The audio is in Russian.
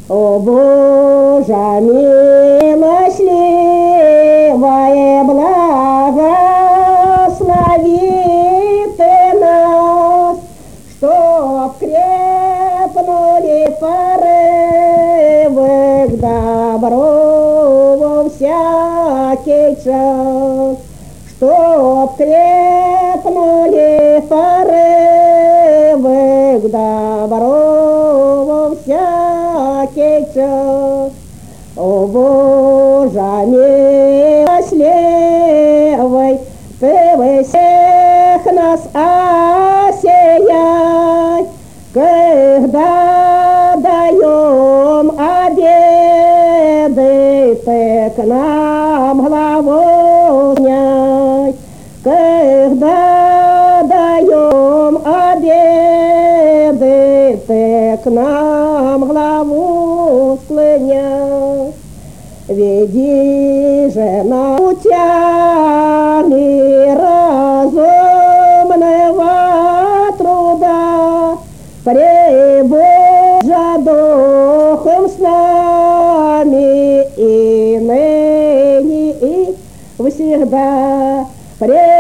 О Боже, милостливое, благослови Ты нас, чтоб крепнули порывы к добру во всякий час, чтоб крепнули порывы к добру во всякий час. О Боже, милостливый, Ты всех нас осияй, когда даем обеды, Ты к нам главу сняй. Когда даем обеды, Ты к нам главу склоняй. Веди же нас путями разумного труда, пребудь же Духом с нами и ныне, и всегда.